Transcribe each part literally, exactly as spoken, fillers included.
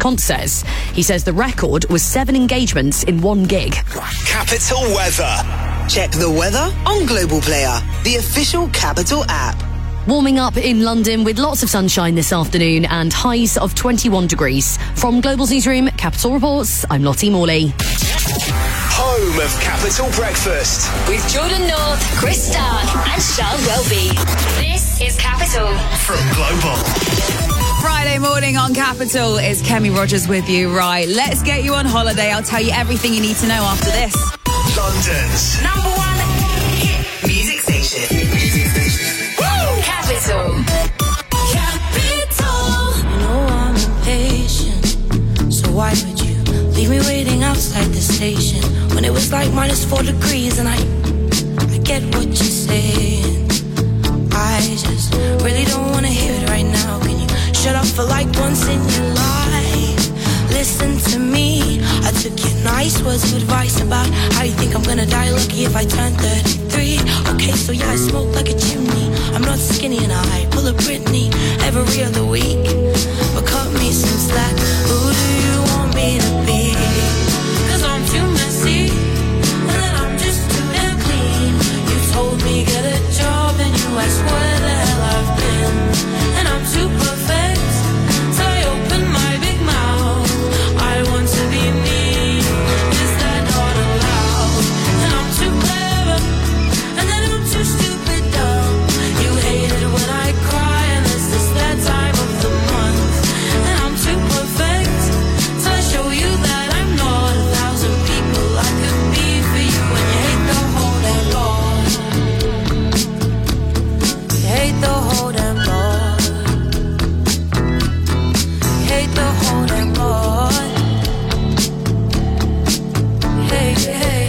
Ponce says. He says the record was seven engagements in one gig. Capital weather. Check the weather on Global Player, the official Capital app. Warming up in London with lots of sunshine this afternoon and highs of twenty-one degrees. From Global's newsroom, Capital Reports, I'm Lottie Morley. Home of Capital Breakfast. With Jordan North, Chris Stark and Charles Welby. This is Capital. From Global. Friday morning on Capital is Kemi Rogers with you. Right, let's get you on holiday. I'll tell you everything you need to know after this. London's number one hit music station. Music station. Woo! Capital. Capital. You know I'm impatient, so why would you leave me waiting outside the station when it was like minus four degrees? And I, I get what you're saying. I just really don't want to hear it right now. Can you shut up for like once in your life? Listen to me. I took your nice words of advice about how you think I'm gonna die lucky if I turn thirty-three. Okay, so yeah, I smoke like a chimney. I'm not skinny and I pull a Britney every other week. But cut me some slack. Who do you want me to be? Cause I'm too messy and then I'm just too damn clean. You told me get a job and you asked where the hell I've been. And I'm too perfect, so I open my big mouth. I want to be me, is that not allowed? And I'm too clever, and then I'm too stupid dumb. You hate it when I cry, and this is that time of the month. And I'm too perfect, so I show you that I'm not a thousand people I could be for you. And you hate the whole damn lot. You hate the whole damn lot. You hate the whole damn lot. Hey, hey.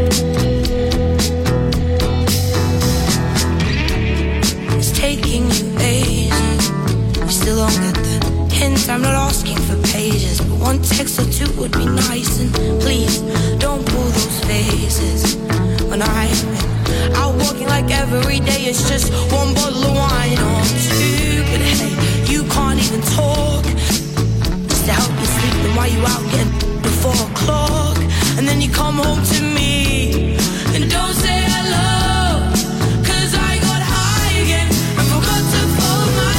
It's taking you ages. You still don't get the hint. I'm not asking for pages, but one text or two would be nice. And please don't pull those faces when I'm out walking like every day. It's just one bottle of wine or two. But hey, you can't even talk. Just to help you sleep, then why you out getting before o'clock? And then you come home to me and don't say hello, cause I got high again and forgot to fold my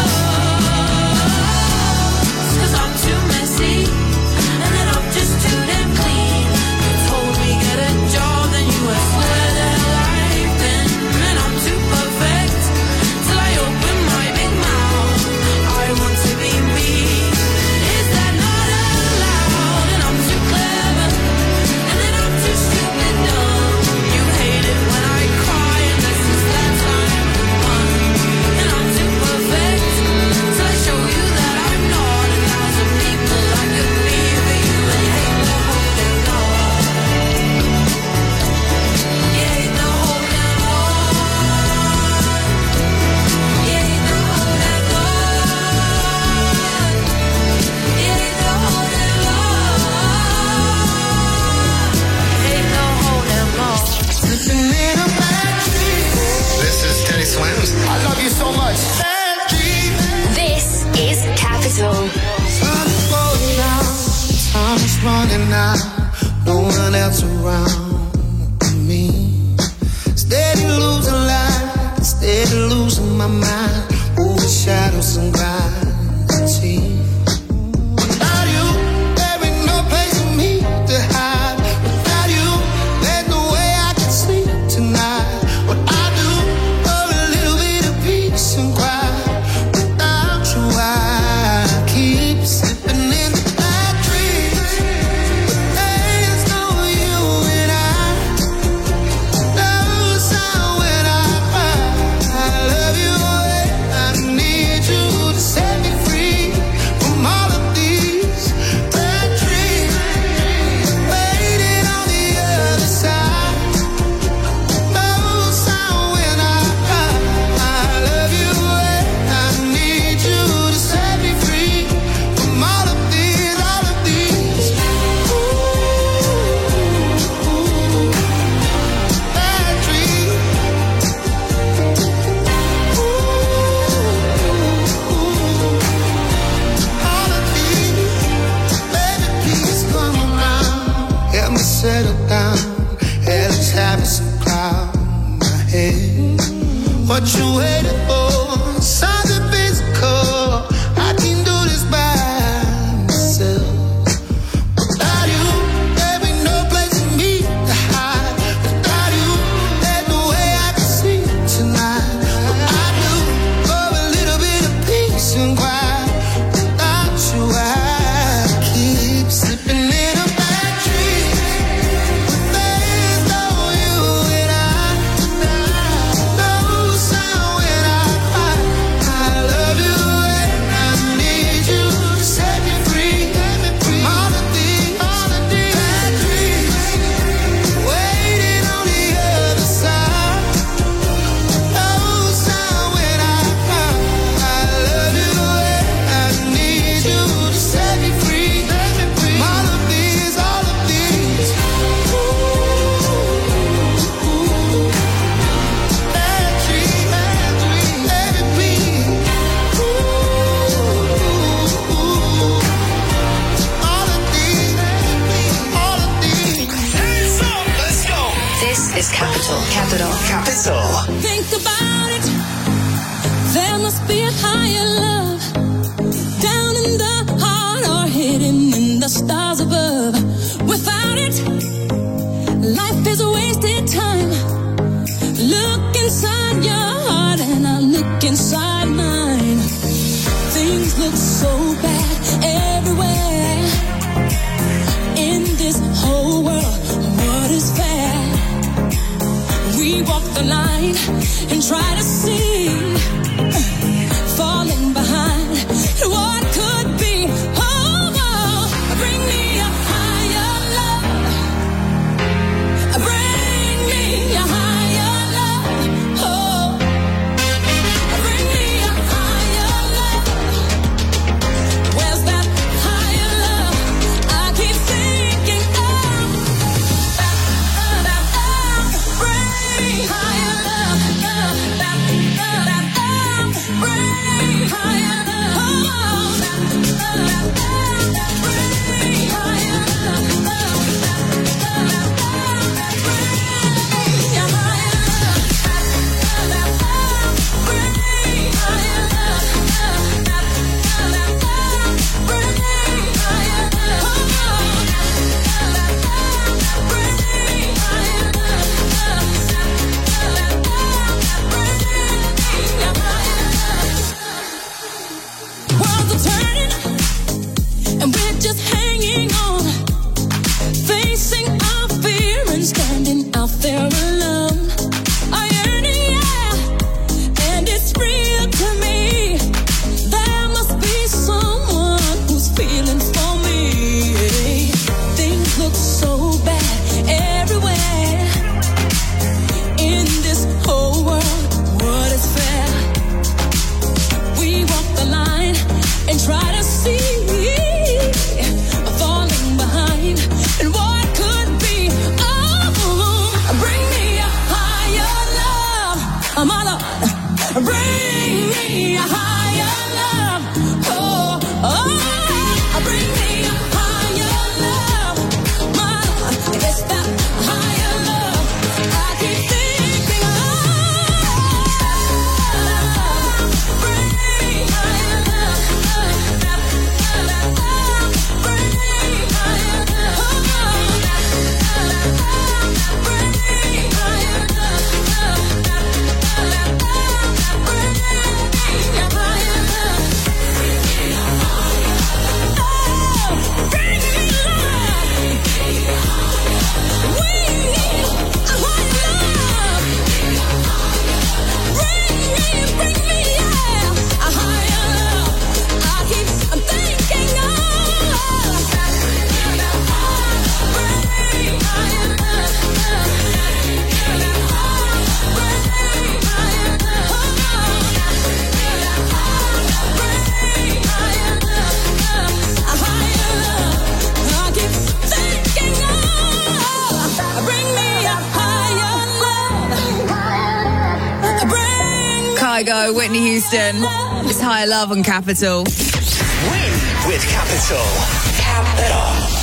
clothes. Cause I'm too messy and then I'm just too damn clean. You told me get a job, then you asked where the hell I've been. And I'm too perfect till I open my big mouth. I want to be me, is that not allowed? And I'm too clever, and then I'm too stupid dumb. You hate it when I cry, and this is that time of the month. And I'm too perfect, so I show you that I'm not a thousand people I could be for you. And you hate the whole damn lot. You hate the whole damn lot. You hate the whole damn lot. You hate the whole damn lot. Hate the whole damn lot. This is Teddy Swims. I love you so much. This is Capital. Time's running out, no one else around me. Steady losing light, steady losing my mind. Over shadows and gravity. Without you, there ain't no place for me to hide. Without you, there's no way I can sleep tonight. What I do for a little bit of peace and quiet. Without you, I keep slipping in the bad dreams. But there's no you and I. No sound when I cry. I love you, I need you to say. what you waiting for. Something physical. I can do this by myself. Without you, there be no place for me to hide. Without you, there's no way I can sleep tonight. But I do for a little bit of peace and quiet. Without you, I keep slipping in a bad dream. But there's no you and I. No sound when I cry. I love you and I need you to set me free. All of these, all of these bad dreams waiting on the other side. No sound when I cry. I love you and I need you to set me free. All of these, all of these. Ooh, bad dreams, bad dreams, every beat. Ooh, all of these, all of these. Hands up, let's go. This is Capital. Capital. Capital. Think about it. There must be a higher love down in the heart or hidden in the stars above. Without it, life is a wasted time. Look inside your heart and I look inside mine. Things look so bad everywhere. In this whole world, what is fair? We walk the line and try to see, falling behind what could be. Oh, oh, bring me a higher love. Bring me a higher love. Oh, bring me a higher love. Where's that higher love? I keep thinking of. Bring me higher love. Bring higher Worlds are turning, and we're just hanging on, facing our fear and standing out there alone. I yearn, yeah, and it's real to me. There must be someone who's feeling for me. Things look so bad everywhere. In this whole world, what is fair? We walk the line and try to see, falling behind and what could be. Oh, bring me a higher love, my Lord. Bring me a higher love. Oh, oh, bring me a higher love, my Lord. It's that higher love I keep thinking of. Bring me higher love. Bring me higher love. Bring me higher love. Kygo, Whitney Houston. It's Higher Love on Capital. Win with Capital. Capital.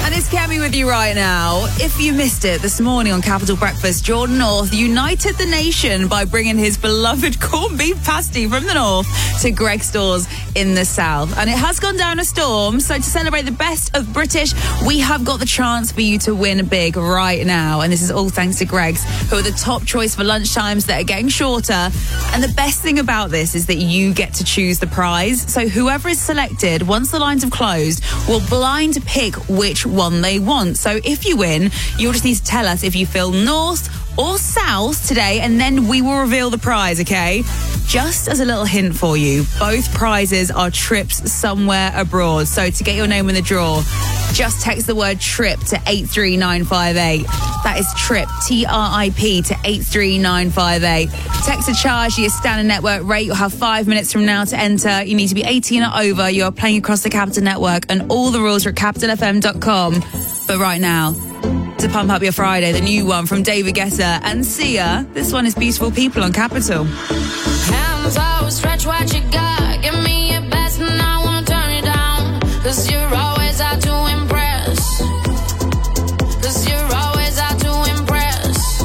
And it's Kemi with you right now. If you missed it this morning on Capital Breakfast, Jordan North united the nation by bringing his beloved corned beef pasty from the north to Greggs stores in the south. And it has gone down a storm, so to celebrate the best of British, we have got the chance for you to win big right now. And this is all thanks to Greggs, who are the top choice for lunchtimes that are getting shorter. And the best thing about this is that you get to choose the prize. So whoever is selected, once the lines have closed, will blind pick which one they want. So if you win, you'll just need to tell us if you feel north or south today, and then we will reveal the prize, okay? Just as a little hint for you, both prizes are trips somewhere abroad. So to get your name in the draw, just text the word trip to eight three nine five eight. That is trip, T R I P, to eight three nine five eight. Text a charge to your standard network rate. You'll have five minutes from now to enter. You need to be eighteen or over. You are playing across the Capital Network, and all the rules are at capital f m dot com. But right now, to pump up your Friday, the new one from David Guetta and Sia. This one is Beautiful People on Capital. Hands out, stretch what you got. Give me your best and I won't turn it down. Cause you're always out to impress. Cause you're always out to impress.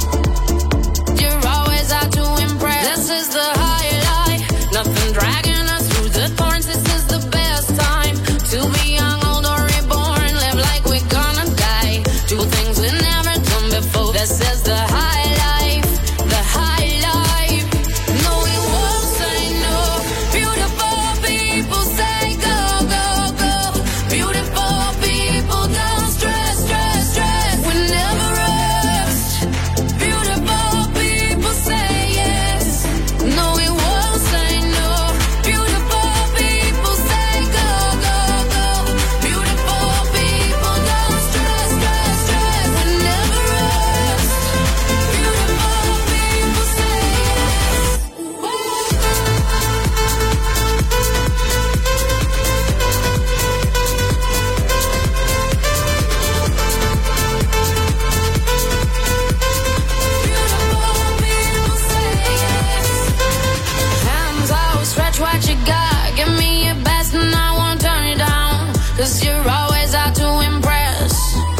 You're always out to impress. This is the highlight. Nothing dragging us through the thorns. This is the best time to be young, old or reborn. Live like we're gonna die. Do things we've never done before. This is the high life. The high life. No, we won't say no. Beautiful people say go, go, go. Beautiful people don't stress, stress, stress. We never rest. Beautiful people say yes. No, we won't say no. Beautiful people say go, go, go. Beautiful people don't stress, stress, stress. We never rest. Beautiful people say yes. Hands out, stretch what you got. Give me your best and I won't turn it down. Cause you're always out to impress.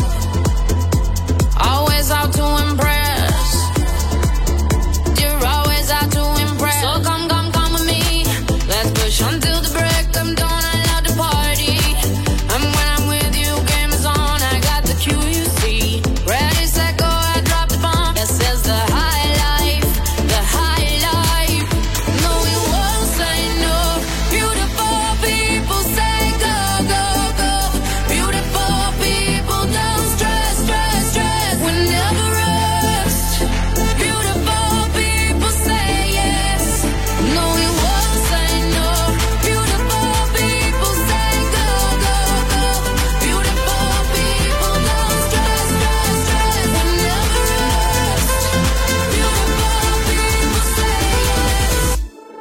Always out to impress. You're always out to impress. So come, come, come with me. Let's push until the break of dawn. I love the party. And when I'm with you, game is on. I got the Q, you see. Ready, set, go, I drop the bomb. This is the high life. The high life. No, we won't say no. Beautiful people say go, go, go. Beautiful people don't stress, stress, stress. We never rest. Beautiful people say yes. No, we won't say no. Beautiful people say go, go, go. Beautiful people don't stress, stress, stress. We never rest. Beautiful people say yes.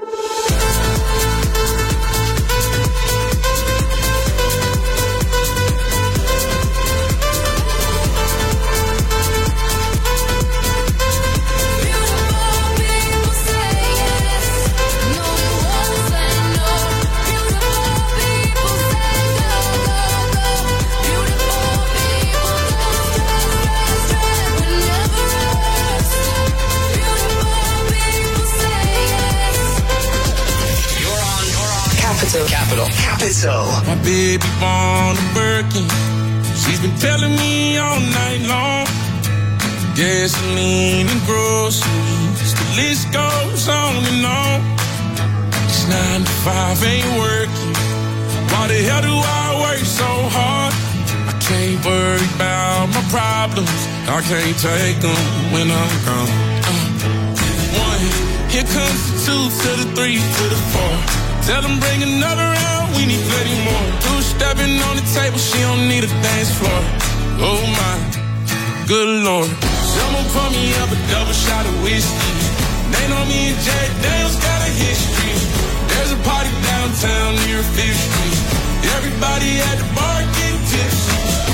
Beautiful people say yes. No, we won't say no. Beautiful people say go, go, go. Beautiful people don't stress, stress, stress. We never rest. Beautiful people say yes. You're on, you're on. Capital. Capital. Capital. My baby born a Birkin. She's been telling me all night long. Gasoline and groceries. The list goes on and on. It's nine to five ain't working. Why the hell do I work so hard? I can't worry about my problems. I can't take them when I'm gone. Uh, one, here comes the two to the three to the four. Tell them bring another round, we need plenty more. Two stepping on the table, she don't need a dance floor. Oh my, good lord. Someone pour me up a double shot of whiskey. They know me and Jack Daniels got a history. There's a party downtown near Fifth Street. Everybody at the bar getting tipsy.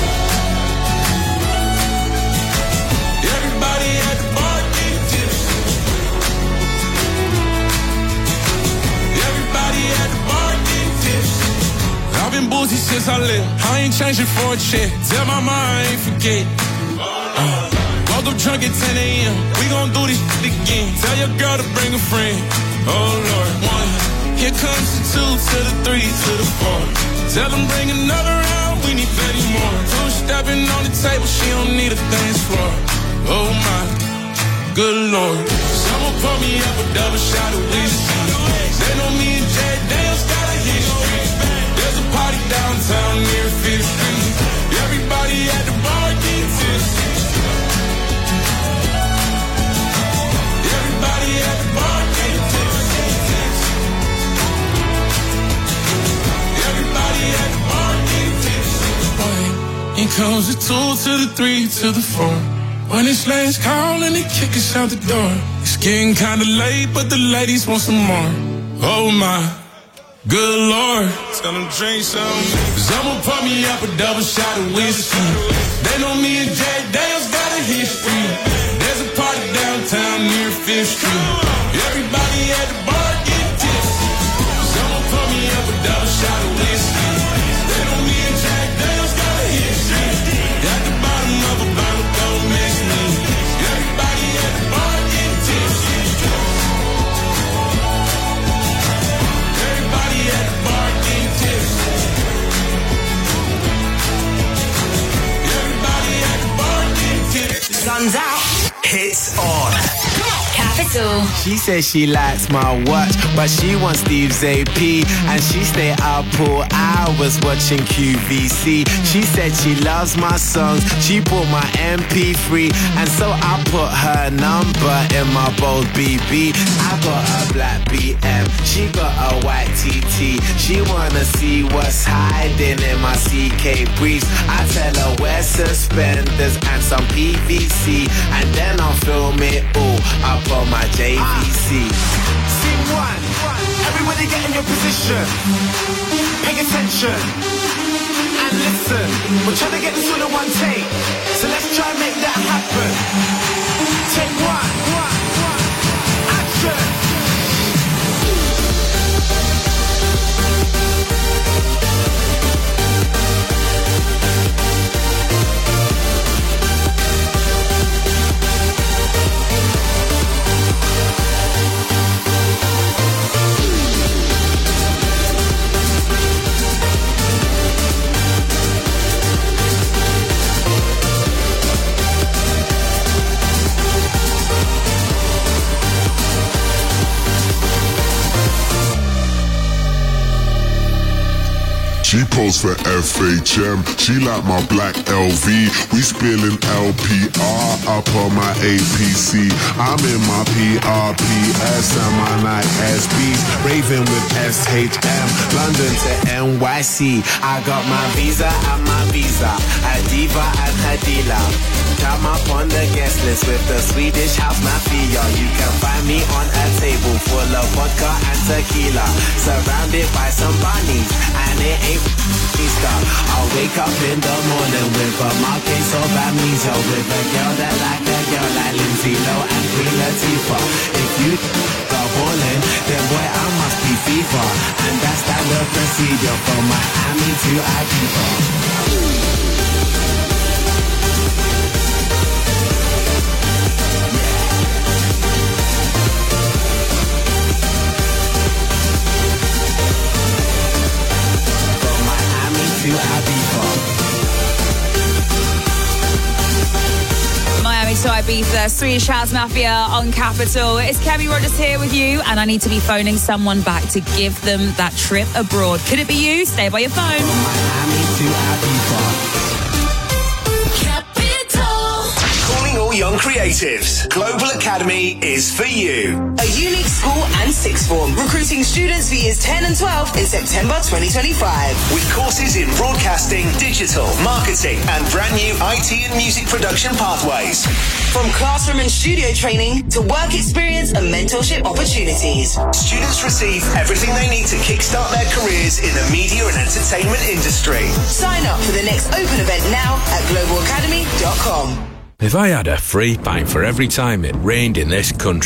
Everybody at the bar getting tipsy. Everybody at the bar getting tipsy. I've been Uzi since I left. I ain't changing for a check. Tell my mom I ain't forget. Uh, woke up drunk at ten a.m. We gon' do this shit again. Tell your girl to bring a friend. Oh Lord, one. Here comes the two to the three to the four. Tell them bring another round. We need plenty more. Two stepping on the table. She don't need a dance floor. Oh my, good Lord. Someone pour me up a double shot of whiskey. They know me and Jack Daniels got a history. There's a party downtown near Fifth Street. Everybody at the bar getting tipsy. Everybody at the bar getting tipsy. Everybody at the bar getting tipsy. Here comes the two to the three to the four. When it's last call and they kick us out the door. It's getting kinda late, but the ladies want some more. Oh my, good Lord. Tell them drink some. Cause I'ma put me up a double shot of whiskey. They know me and Jack Daniels got a history. There's a party downtown near Fifth Street. Everybody at the bar get tipsy. Cause I'ma put me up a double shot of whiskey. They know me and Jack Daniels got a history. At the bottom of a bottle, don't miss me. Everybody at the bar get tipsy. Everybody at the bar get tipsy. Everybody at the bar get tipsy. Sun's out. Hits on. Capital. She says she likes my watch, but she wants Steve's A P, and she stay up all hours watching Q V C. She said she loves my songs, she bought my M P three, and so I put her number in my bold B B. I got a black B M, she got a white T T. She wanna see what's hiding in my C K briefs. I tell her wear suspenders and some P V C, and then I'll film it all up on my J V C. Scene one, everybody get in your position. Pay attention and listen. We're trying to get this all in one take, so let's try and make that happen. Take one, action. She posed for F H M, she like my black L V. We spilling L P R up on my A P C. I'm in my P R P S and my night S Bs, raving with S H M, London to N Y C. I got my visa and my visa, a diva and her dealer. Come up on the guest list with the Swedish house mafia. You can find me on a table full of vodka and tequila, surrounded by some bunnies, and it ain't Easter. I'll wake up in the morning with a marquise of amnesia, with a girl that like a girl like Lindsay Lohan and Queen Latifah. If you go ballin', then boy I must be FIFA, and that's standard procedure from Miami to Ibiza. Miami to Ibiza, Swedish House Mafia on Capital. It's Kemi Rogers here with you, and I need to be phoning someone back to give them that trip abroad. Could it be you? Stay by your phone. Miami to Ibiza. Calling all young creatives. Global Academy is for you. A unique school and sixth form, recruiting students for years ten and twelve in September twenty twenty-five. With courses in broadcasting, digital, marketing, and brand new I T and music production pathways. From classroom and studio training to work experience and mentorship opportunities. Students receive everything they need to kickstart their careers in the media and entertainment industry. Sign up for the next open event now at global academy dot com. If I had a free pint for every time it rained in this country,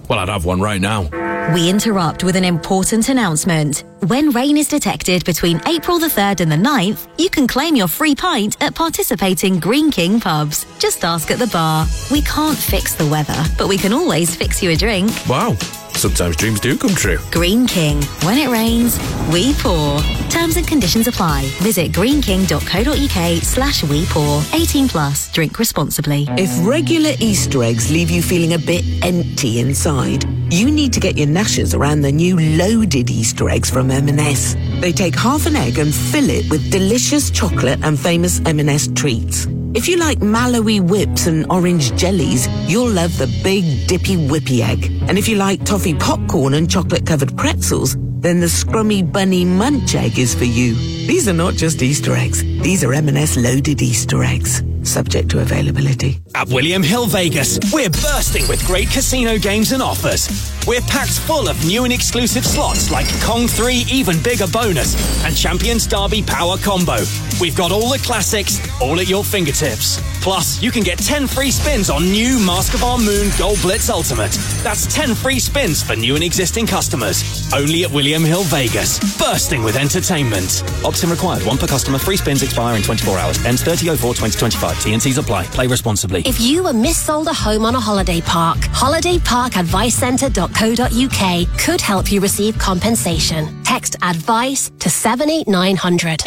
Well, I'd have one right now. We interrupt with an important announcement. When rain is detected between April the third and the ninth, you can claim your free pint at participating Greene King pubs. Just ask at the bar. We can't fix the weather, but we can always fix you a drink. Wow. Sometimes dreams do come true. Greene King. When it rains, we pour. Terms and conditions apply. Visit greenking.co.uk slash we pour. eighteen plus. Drink responsibly. If regular Easter eggs leave you feeling a bit empty inside, you need to get your gnashers around the new loaded Easter eggs from M and S. They take half an egg and fill it with delicious chocolate and famous M and S treats. If you like Mallowy whips and orange jellies, you'll love the big dippy whippy egg. And if you like toffee popcorn and chocolate-covered pretzels, then the scrummy bunny munch egg is for you. These are not just Easter eggs. These are M and S loaded Easter eggs. Subject to availability. At William Hill Vegas, we're bursting with great casino games and offers. We're packed full of new and exclusive slots like Kong three Even Bigger Bonus and Champions Derby Power Combo. We've got all the classics, all at your fingertips. Plus, you can get ten free spins on new Mask of Our Moon Gold Blitz Ultimate. That's ten free spins for new and existing customers. Only at William Hill Vegas. Bursting with entertainment. Opt-in required. One per customer. Free spins expire in twenty-four hours. Ends thirty oh four twenty twenty-five. T and Cs apply. Play responsibly. If you were missold a home on a holiday park, holiday park advice centre dot co dot uk could help you receive compensation. Text ADVICE to seven eight nine hundred.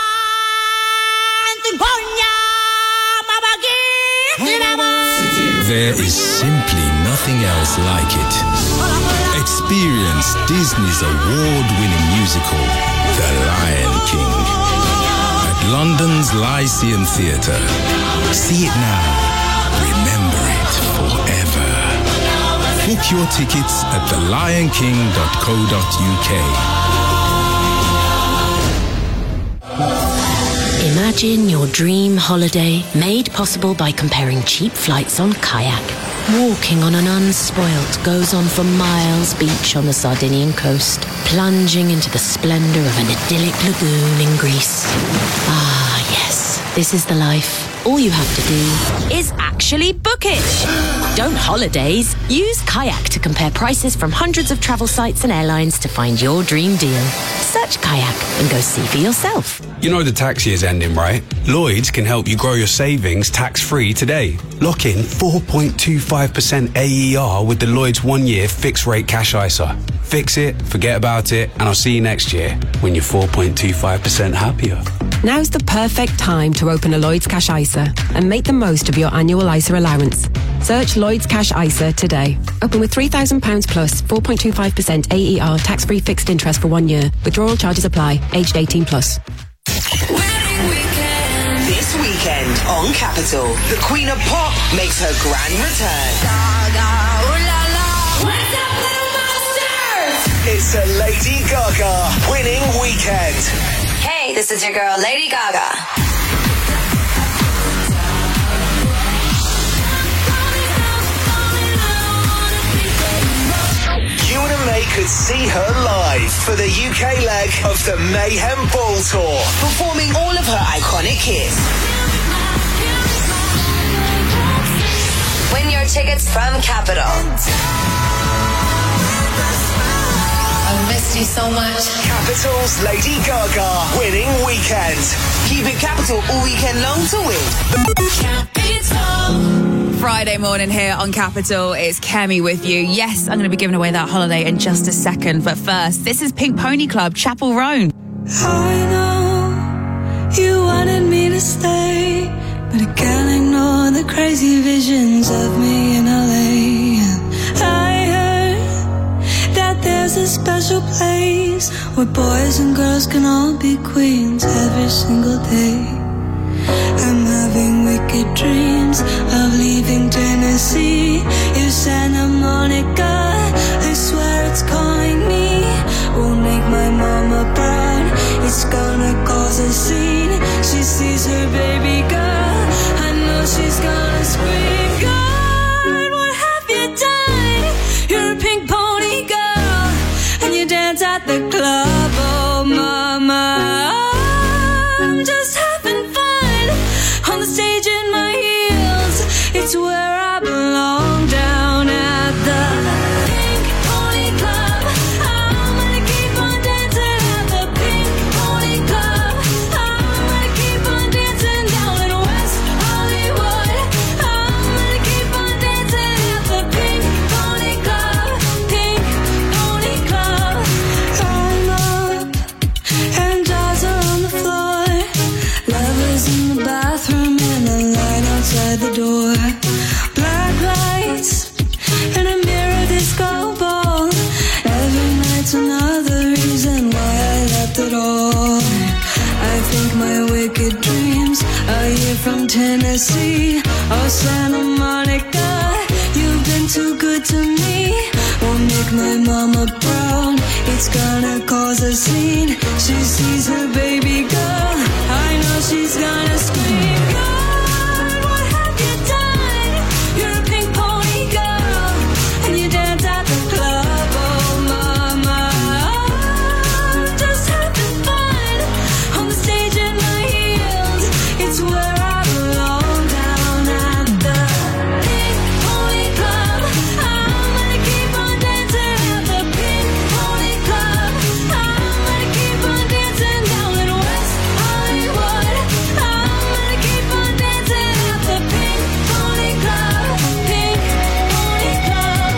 There is simply nothing else like it. Experience Disney's award-winning musical, The Lion King, at London's Lyceum Theatre. See it now. Remember it forever. Book your tickets at the lion king dot co dot uk. Imagine your dream holiday made possible by comparing cheap flights on Kayak. Walking on an unspoilt goes on for miles beach on the Sardinian coast, plunging into the splendour of an idyllic lagoon in Greece. Ah, yes, this is the life. All you have to do is actually book it. Don't holidays. Use Kayak to compare prices from hundreds of travel sites and airlines to find your dream deal. Search Kayak and go see for yourself. You know the tax year's ending, right? Lloyds can help you grow your savings tax-free today. Lock in four point two five percent A E R with the Lloyds one-year fixed-rate cash I S A. Fix it, forget about it, and I'll see you next year when you're four point two five percent happier. Now's the perfect time to open a Lloyds Cash I S A and make the most of your annual I S A allowance. Search Lloyds Cash I S A today. Open with three thousand pounds plus, four point two five percent A E R tax-free fixed interest for one year. Withdrawal charges apply. Aged eighteen plus. This weekend on Capital, the Queen of Pop makes her grand return. It's a Lady Gaga winning weekend. Hey, this is your girl, Lady Gaga. You and May could see her live for the U K leg of the Mayhem Ball Tour, performing all of her iconic hits. Win your tickets from Capital. I've missed you so much. Capital's Lady Gaga winning weekend. Keep it Capital all weekend long to win. Capital. Friday morning here on Capital. It's Kemi with you. Yes, I'm going to be giving away that holiday in just a second. But first, this is Pink Pony Club, Chapel Roan. I know you wanted me to stay, but I can't ignore the crazy visions of me in L A. I heard that there's a special place where boys and girls can all be queens every single day. I'm having wicked dreams of leaving Tennessee. You Santa Monica, I swear it's calling me. Won't make my mama proud, it's gonna cause a scene. She sees her baby girl, I know she's gonna scream. God, what have you done? You're a pink pony girl, and you dance at the club. Oh mama, I'm just having fun on the stage in my heels. It's where I belong, down at the your dreams. Are you from Tennessee or Santa Monica? You've been too good to me. Won't make my mama proud. It's gonna cause a scene. She sees her baby girl. I know she's gonna scream. God, what have you done? You're a pink pony girl, and you dance at the club. Oh, mama, I'm just having fun on the stage in my heels. It's where I belong, down at the Pink Pony Club. I'm gonna keep on dancing at the Pink Pony Club. I'm gonna keep on dancing down in West Hollywood. I'm gonna keep on dancing at the Pink Pony Club. Pink Pony Club.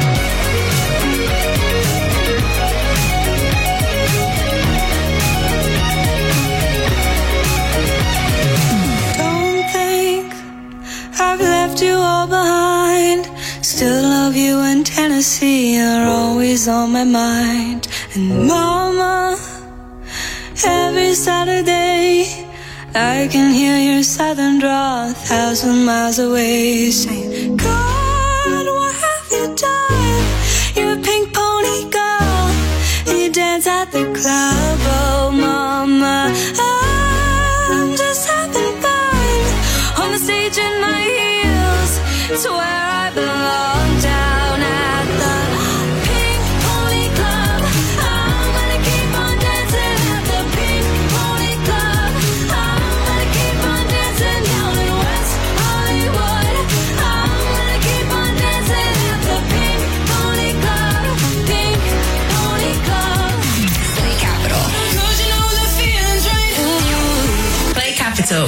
Don't think I've left you all behind. Still love you in Tennessee. You're always on my mind. And mama, every Saturday I can hear your southern drawl a thousand miles away, saying, God, what have you done? You're a pink pony girl, and you dance at the club. Oh, mama, I'm just having fun on the stage in my heels. It's where I belong, down at the Pink Pony Club. I'm gonna keep on dancing at the Pink Pony Club. I'm gonna keep on dancing down in West Hollywood. I'm gonna keep on dancing at the Pink Pony Club. Pink Pony Club. Play Capital. 'Cause you know the feeling's right. Ooh. Play Capital.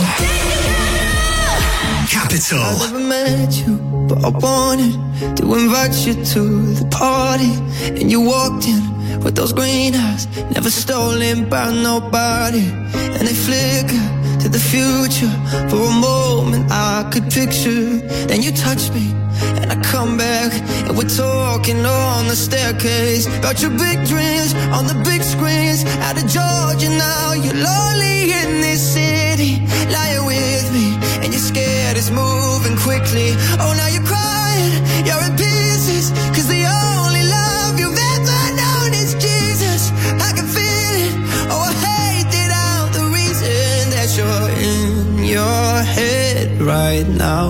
Capital. I never met you, but I wanted to invite you to the party. And you walked in with those green eyes, never stolen by nobody. And they flicker to the future. For a moment I could picture. Then you touched me, and I come back, and we're talking on the staircase about your big dreams on the big screens. Out of Georgia now, you're lonely in this city, lying with me, and you're scared it's moving quickly. Oh, now you're crying, you're in pieces, 'cause the only love you've ever known is Jesus. I can feel it, oh, I hate that I'm the reason that you're in your head right now,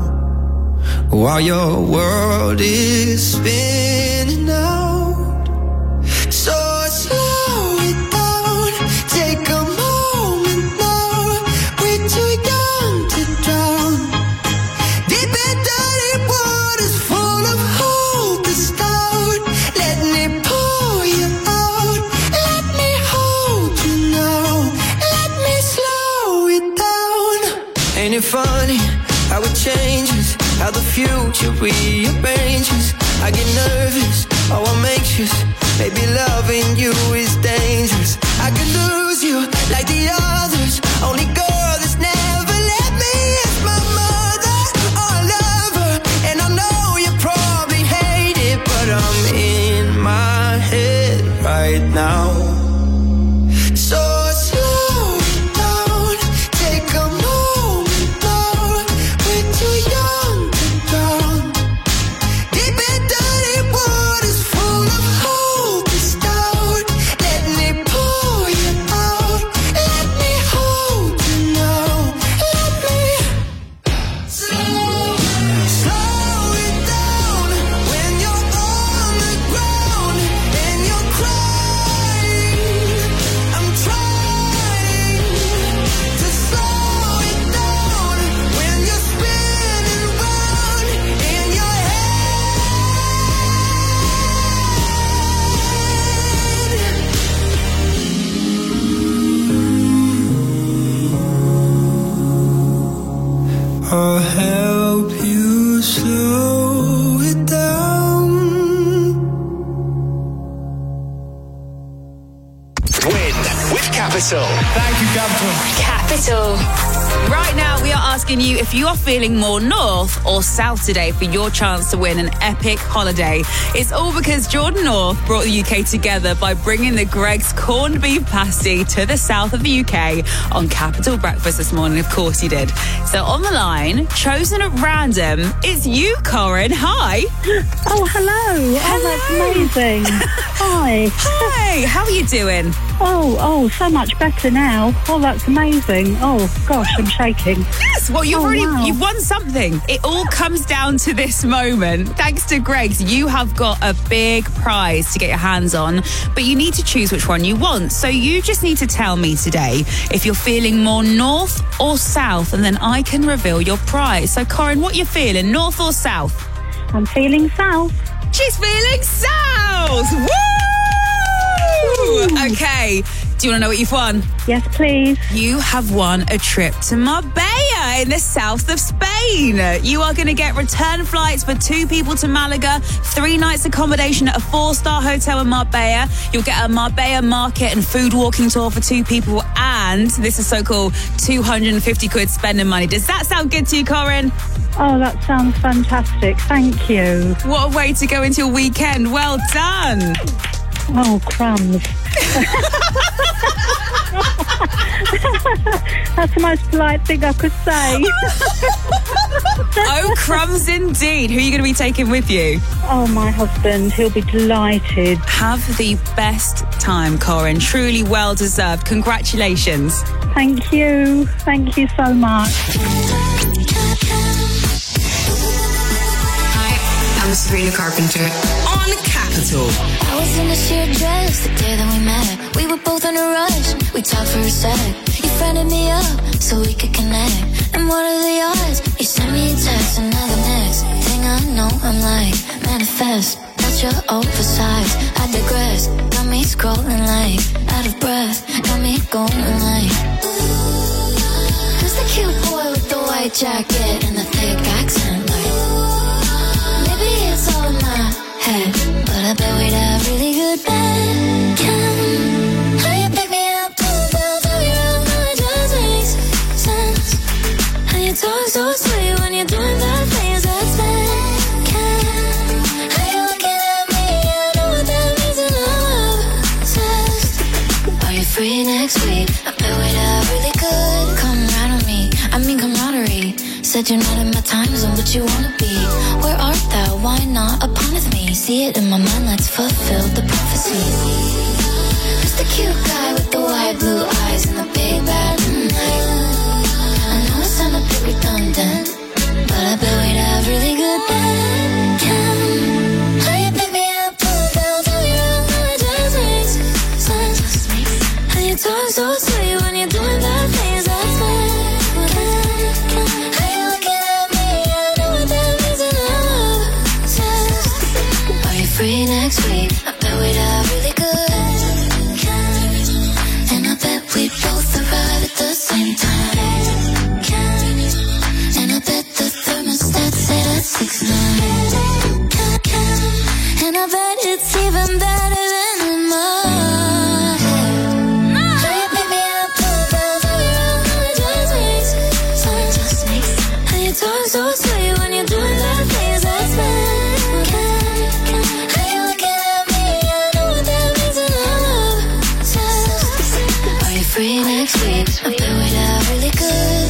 while your world is spinning out. So slow it down, take a moment now. We're too young to drown, deep in dirty waters full of hope to start. Let me pull you out, let me hold you now, let me slow it down. Ain't it funny how it changes, how the future rearranges? I get nervous, oh I'm anxious, maybe loving you is dangerous. I could lose you like the others, only girl that's never let me is my mother. Oh, I love her, and I know you probably hate it, but I'm in my head right now. So slow it down, take a moment now. We're too young to drown, deep in dirty waters full of hope to start. Let me pull you out, let me hold you now, let me slow, slow it down. When you're on the ground and you're crying, I'm trying to slow it down. When you're spinning round in your I'll help you slow it down. Win with Capital. Thank you, Capital. Capital. Right now, we are asking you if you are feeling more north or south today for your chance to win an epic holiday. It's all because Jordan North brought the U K together by bringing the Greggs corned beef pasty to the south of the U K on Capital Breakfast this morning. Of course he did. So on the line, chosen at random, it's you, Corinne. Hi. Oh, hello. Hello. Oh, that's amazing. Hi. Hi. How are you doing? Oh, oh, so much better now. Oh, that's amazing. Oh, gosh, I'm shaking. Yes, well, you've oh, already wow. you've won something. It all comes down to this moment. Thanks to Greggs, you have got a big prize to get your hands on, but you need to choose which one you want. So you just need to tell me today if you're feeling more north or south, and then I can reveal your prize. So, Corinne, what you feeling, north or south? I'm feeling south. She's feeling south! Woo! Okay, do you want to know what you've won? Yes, please. You have won a trip to Marbella in the south of Spain. You are going to get return flights for two people to Malaga, three nights accommodation at a four-star hotel in Marbella. You'll get a Marbella market and food walking tour for two people, and this is so cool, two hundred fifty quid spending money. Does that sound good to you, Corinne? Oh, that sounds fantastic. Thank you. What a way to go into your weekend. Well done. Oh, crumbs. That's the most polite thing I could say. Oh, crumbs indeed. Who are you going to be taking with you? Oh, my husband. He'll be delighted. Have the best time, Corinne. Truly well deserved. Congratulations. Thank you. Thank you so much. Hi, I'm Sabrina Carpenter. On Capital. I was in a sheer dress the day that we met. We were both in a rush. We talked for a sec. You friended me up so we could connect. And what are the odds? You sent me a text, and now the next thing I know, I'm like, manifest. That's your oversized. I digress. Got me scrolling like out of breath. Got me going like, who's the cute boy with the white jacket and the thick accent? Like, maybe it's all in my head, but I bet we'd have really good band. Can how you pick me up, pull down, throw you around, how it just makes sense. How you talk so sweet when you're doing bad things, that's bad. Can how you looking at me, I know what that means, and I'm obsessed. Are you free next week? I bet we'd have really good camaraderie. I mean camaraderie. Said you're not in my time zone, but you wanna be. Where art thou? Why not upon with me? See it in my mind, let's fulfill the prophecy. Who's the cute guy with the wide blue eyes and the big bad night? I know it sound a bit redundant, but I bet we'd have really good band. Can how you pick me up, pull down, throw you around, how it just makes sense. How you talk so sweet when you're doing bad things, that's bad. Free next week, I bet we'd have really good. And I bet we'd both arrive at the same time. And I bet the thermostat set at six nine. And I bet it's even better than in my head. How you pick me up, pull down, throw you around, how it just makes sense. How you talk so sweet when you're doing that things, that's bad. Free next week, I bet we'd have really good.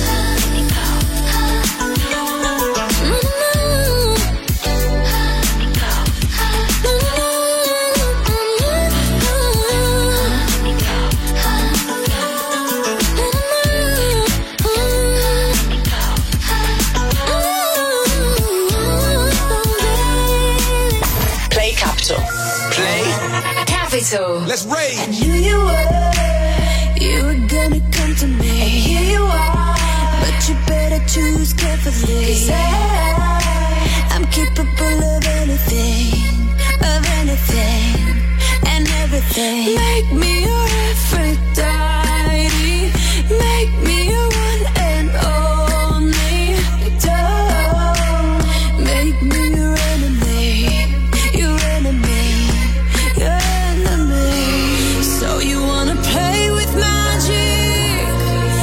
Play Capital. Play Capital. Let's rage. I knew you were. You were gonna come to me, and here you are. But you better choose carefully, 'cause I, I'm capable of anything, of anything, and everything. Make me your Aphrodite, make me your one and only. Don't make me your enemy, your enemy, your enemy. So you wanna play with magic?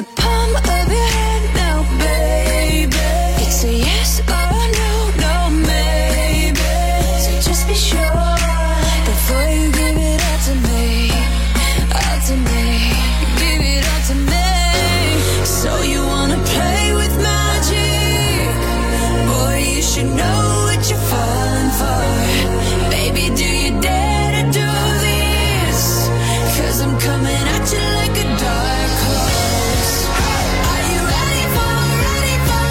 palm of your hand now, baby. It's a yes or no, no, maybe. So just be sure before you give it all to me, all to me, give it all to me. So you wanna play with magic? Boy, you should know what you're falling for. Baby, do you dare to do this? 'Cause I'm coming at you like a dark horse. Are you ready for, ready for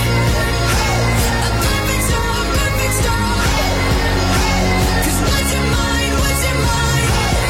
a perfect storm, perfect storm? 'Cause what's in mind, what's in mind?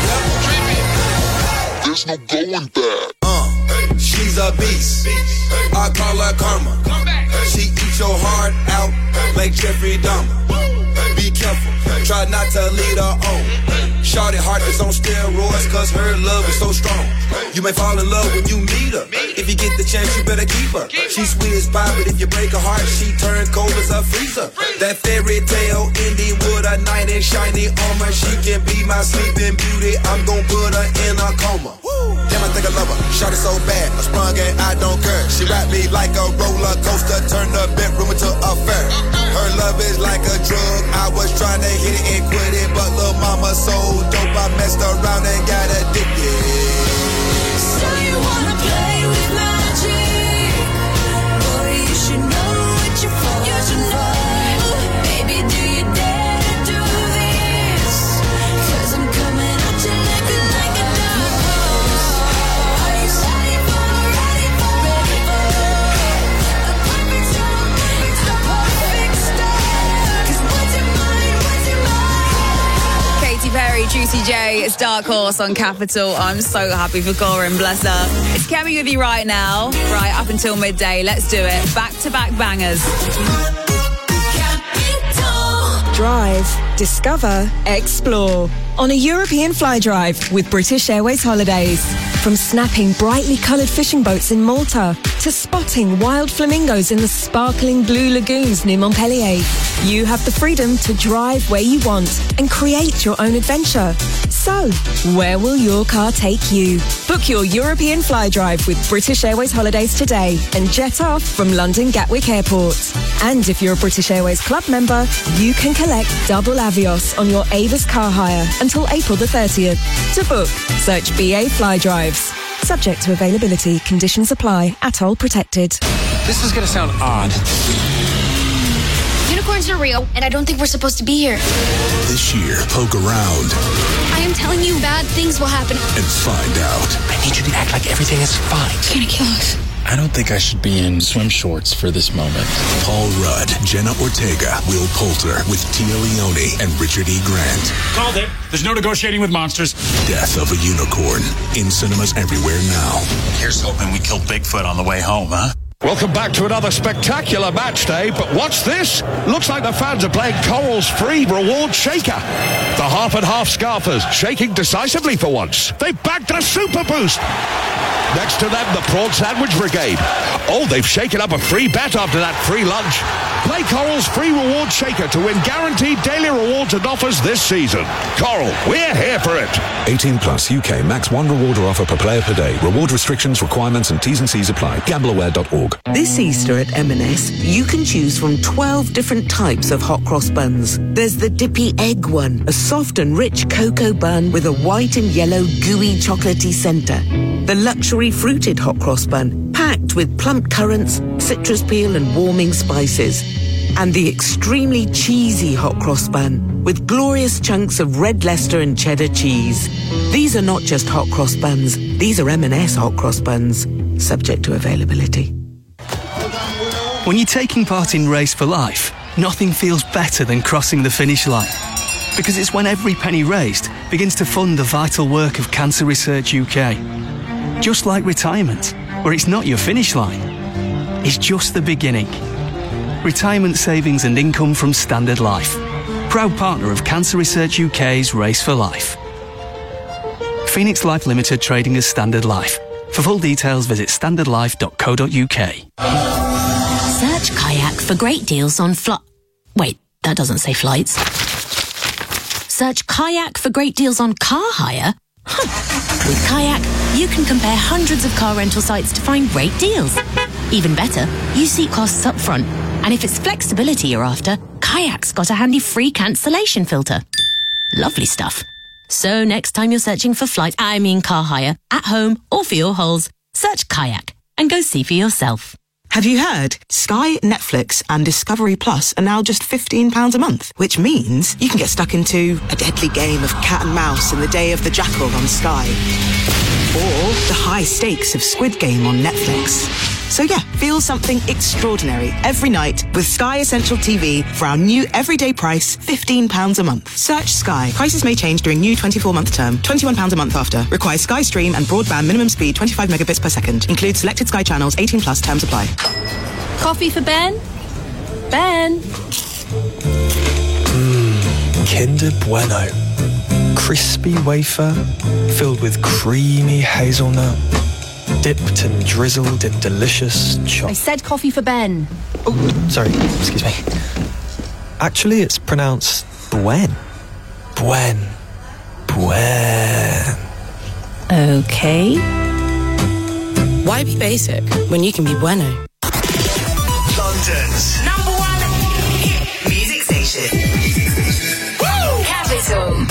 There's no going back. Uh, she's a beast. I call her karma. She eats your heart out like Jeffrey Dahmer. Be careful, try not to lead her on. Shawty heart is on steroids, cause her love is so strong. You may fall in love when you meet her. If you get the chance, you better keep her. She's sweet as pie, but if you break her heart, she turns cold as a freezer. That fairy tale ending with a knight in shiny armor. She can be my sleeping beauty, I'm gon' put her in a coma. Damn, I think I love her. Shawty so bad, I sprung and I don't care. She wrapped me like a roller coaster, turned the bedroom into a fair. Her love is like a drug, I was trying to hit it and quit it, but lil' mama so dope, I messed around and got addicted. So you wanna play with magic? Boy, you should know what you're falling for. Baby, do you dare to do this? 'Cause I'm coming at you like a, like a dark horse. Are you ready for, ready for, ready for a perfect storm, perfect storm, perfect storm? 'Cause what's in mind, what's in mind? Katy Perry, Juicy J, it's Dark Horse on Capital. I'm so happy for Corin, bless her. It's Kemi with you right now, right up until midday. Let's do it. Back-to-back bangers. Drive, discover, explore. On a European fly drive with British Airways Holidays. From snapping brightly coloured fishing boats in Malta to spotting wild flamingos in the sparkling blue lagoons near Montpellier, you have the freedom to drive where you want and create your own adventure. So, where will your car take you? Book your European fly drive with British Airways Holidays today and jet off from London Gatwick Airport. And if you're a British Airways Club member, you can collect double Avios on your Avis car hire until April the thirtieth. To book, search B A Fly Drives. Subject to availability, conditions apply, atoll protected. This is going to sound odd. Unicorns are real, and I don't think we're supposed to be here. This year, poke around. I am telling you, bad things will happen. And find out. I need you to act like everything is fine. It's gonna kill us. I don't think I should be in swim shorts for this moment. Paul Rudd, Jenna Ortega, Will Poulter with Tia Leone and Richard E. Grant. Called it. There's no negotiating with monsters. Death of a Unicorn. In cinemas everywhere now. Here's hoping we kill Bigfoot on the way home, huh? Welcome back to another spectacular match day, but what's this? Looks like the fans are playing Coral's free reward shaker. The half and half scarfers shaking decisively for once. They've bagged a super boost. Next to them, the Prawn Sandwich Brigade. Oh, they've shaken up a free bet after that free lunch. Play Coral's free reward shaker to win guaranteed daily rewards and offers this season. Coral, we're here for it. eighteen plus U K max one rewarder offer per player per day. Reward restrictions, requirements and T's and C's apply. gamble aware dot org. This Easter at M and S, you can choose from twelve different types of hot cross buns. There's the dippy egg one, a soft and rich cocoa bun with a white and yellow gooey chocolatey centre. The luxury fruited hot cross bun, packed with plump currants, citrus peel and warming spices. And the extremely cheesy hot cross bun, with glorious chunks of red Leicester and cheddar cheese. These are not just hot cross buns, these are M and S hot cross buns, subject to availability. When you're taking part in Race for Life, nothing feels better than crossing the finish line. Because it's when every penny raised begins to fund the vital work of Cancer Research U K. Just like retirement, where it's not your finish line, it's just the beginning. Retirement savings and income from Standard Life. Proud partner of Cancer Research U K's Race for Life. Phoenix Life Limited trading as Standard Life. For full details, visit standard life dot co dot uk. Search Kayak for great deals on fl... Wait, that doesn't say flights. Search Kayak for great deals on car hire With Kayak, you can compare hundreds of car rental sites to find great deals. Even better, you see costs up front. And if it's flexibility you're after, Kayak's got a handy free cancellation filter. Lovely stuff. So next time you're searching for flight, I mean car hire, at home or for your holes, search Kayak and go see for yourself. Have you heard? Sky, Netflix and Discovery Plus are now just fifteen pounds a month, which means you can get stuck into a deadly game of cat and mouse in the Day of the Jackal on Sky. Or the high stakes of Squid Game on Netflix. So yeah, feel something extraordinary every night with Sky Essential T V for our new everyday price, fifteen pounds a month. Search Sky. Prices may change during new twenty-four month term. twenty-one pounds a month after. Requires Sky Stream and broadband minimum speed twenty-five megabits per second. Includes selected Sky channels, eighteen plus, terms apply. Coffee for Ben? Ben? Mmm, Kinder Bueno. Crispy wafer filled with creamy hazelnut, dipped and drizzled in delicious I chocolate. said coffee for Ben. Oh, sorry, excuse me. Actually, it's pronounced Buen. Buen. Buen. Okay. Why be basic when you can be bueno? London's number one hit music station. Woo! Capital.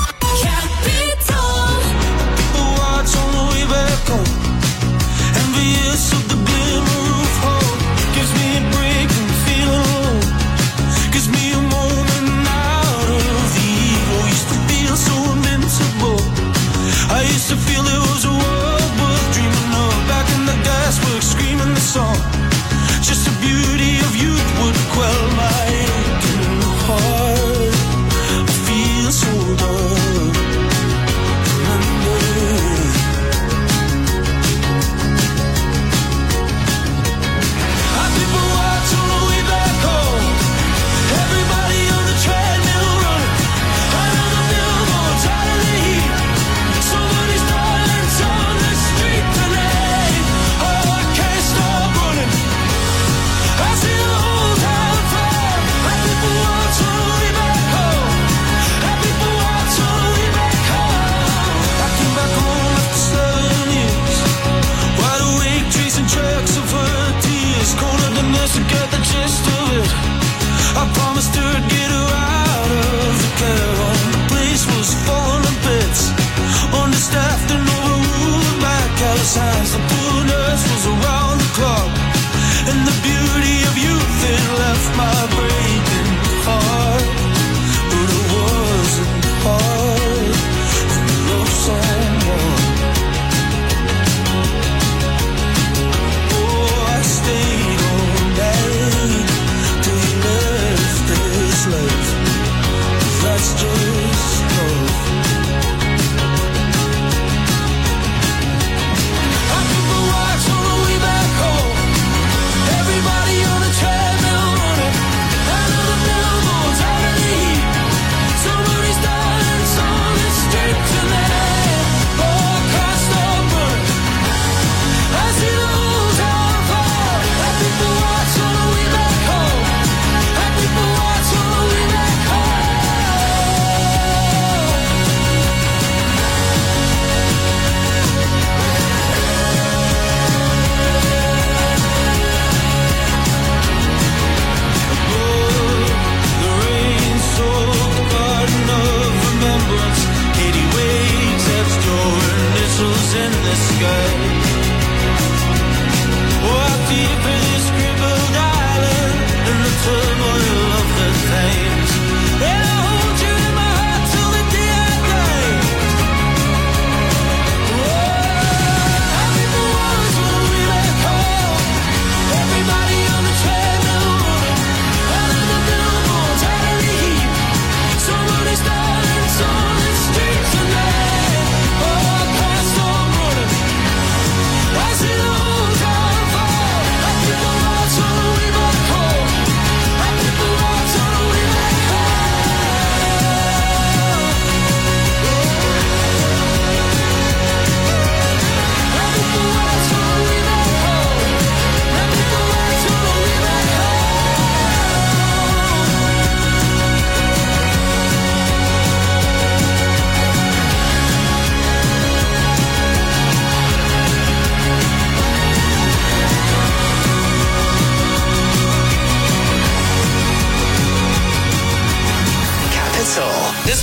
Watch on the way back home. Envious of the glimmer of hope. Gives me a break from feeling alone. Gives me a moment out of the evil. Used to feel so invincible. I used to feel it was a world worth dreaming of. Back in the gasworks, screaming the song. Just the beauty of youth would quell my aching heart. I feel so done.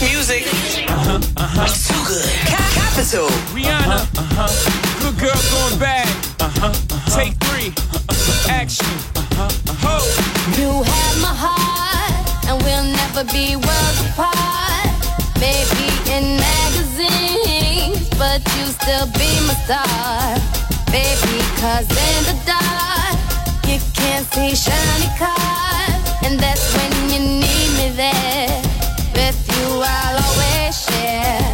music. Uh-huh, uh-huh. So good. Ca- Capital. Rihanna. Uh-huh. Good girl going bad. Uh-huh, uh-huh. Take three. Uh-huh. Action. Uh-huh, uh-huh. Ho. You have my heart, and we'll never be worlds apart. Maybe in magazines, but you still be my star. Baby, cause in the dark, you can't see shiny cars. And that's when you need me there. With you I'll always share.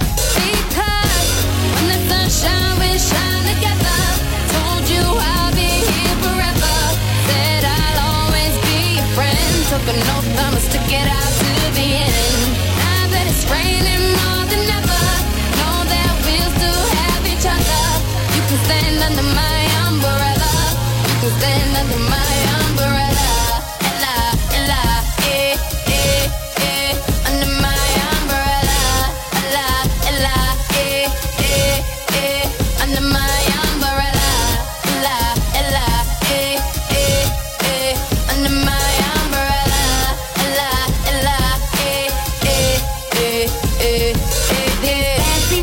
Because when the sunshine we shine together. Told you I'll be here forever. Said I'll always be your friend. Took an oath, I'ma stick it out to the end. Now that it's raining more than ever, know that we'll still have each other. You can stand under my umbrella. You can stand under my umbrella. Ella, Ella, eh, eh, eh. Under my umbrella. Ella, Ella, eh, eh, eh. Under my umbrella. Ella, Ella, eh, eh, eh. Under my umbrella. Ella, Ella, eh, eh, eh, eh, eh, eh. Fancy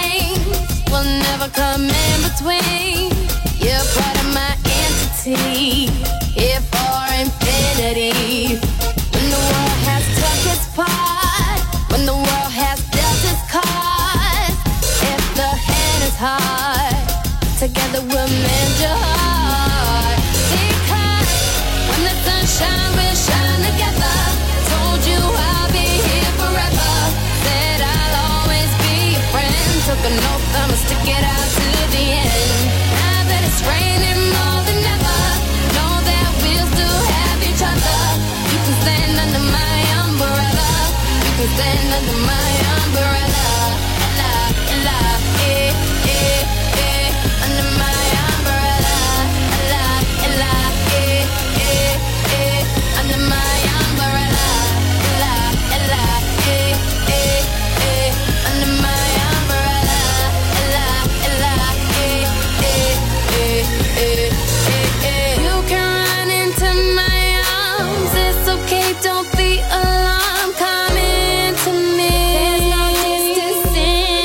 things will never come in between. You're part of my entity, here for infinity. When the world has took its part, when the world has dealt its cards, if the hand is hard, together we'll mend your heart. Because when the sunshine will shine together. Told you I'll be here forever. Said I'll always be your friend. Took an oath, I'ma stick it out to the end. Now that it's raining more than ever, know that we'll still have each other. You can stand under my umbrella. You can stand under my umbrella. Ella, Ella, eh, eh, eh. Under my umbrella. Ella, Ella, eh, eh, eh. Under my umbrella. Ella, Ella, eh, eh, eh. Under my umbrella. Ella, Ella, eh, eh, eh, eh, eh, eh. You can run into my arms. It's okay, don't be alarmed. Come into me. There's no distance in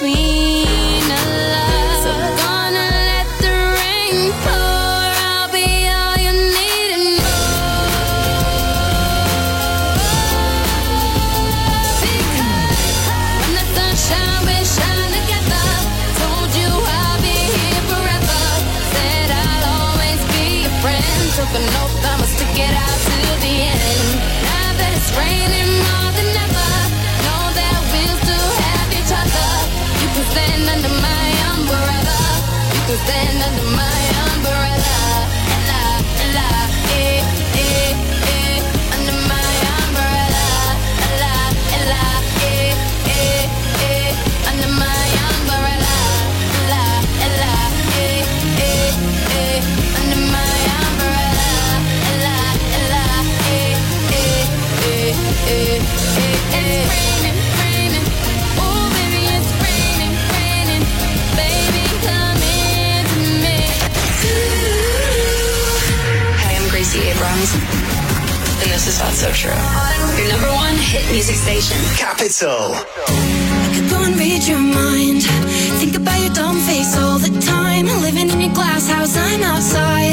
between our love. So gonna let the rain pour. I'll be all you need and more. Because when the sunshine will shine together. Told you I'll be here forever. Said I'll always be your friend. Took an oath, I'ma stick it out to the end. Now that it's raining more than ever, know that we'll still have each other. You can stand under my umbrella. You can stand under my umbrella. Ella, Ella, eh, eh, eh. Under my umbrella. Ella, Ella, eh, eh, eh. Under my umbrella. Ella, Ella, eh, eh, eh. Under my umbrella. Ella, Ella, eh, eh, eh, eh, eh, eh. It's raining, raining. Oh, baby, it's raining, raining. Baby, come into me. Hi, I'm Gracie Abrams, and this is Not So True. Your number one hit music station. Capital. I could go and read your mind. Think about your dumb face all the time. Living in your glass house, I'm outside.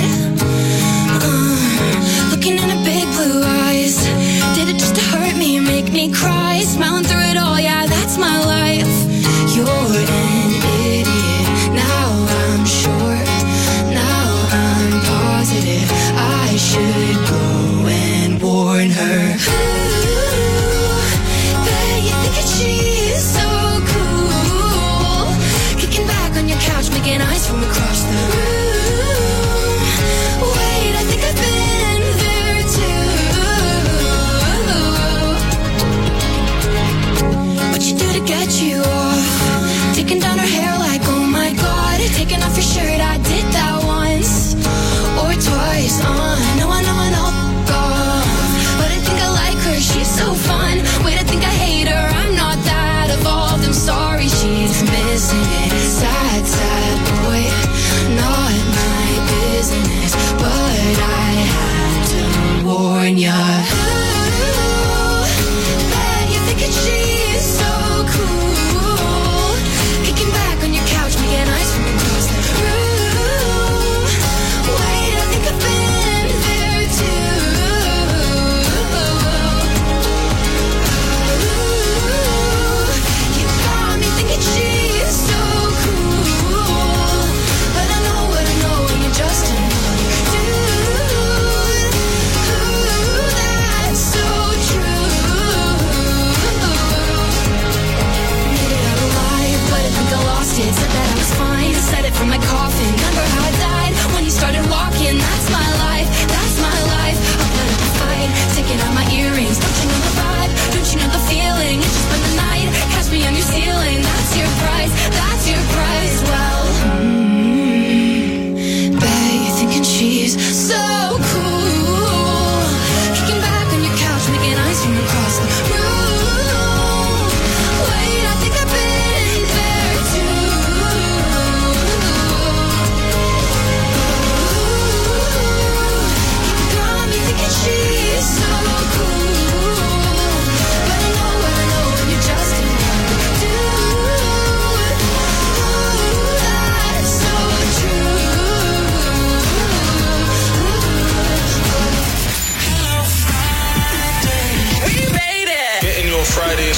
Uh, looking in her big blue eyes. Did it just to hurt me, make me cry? Smiling through it all, yeah, that's my life. You're an idiot. Now I'm sure. Now I'm positive. I should go and warn her. Ooh, bet you think that she's so cool. Kicking back on your couch, making eyes from across the room.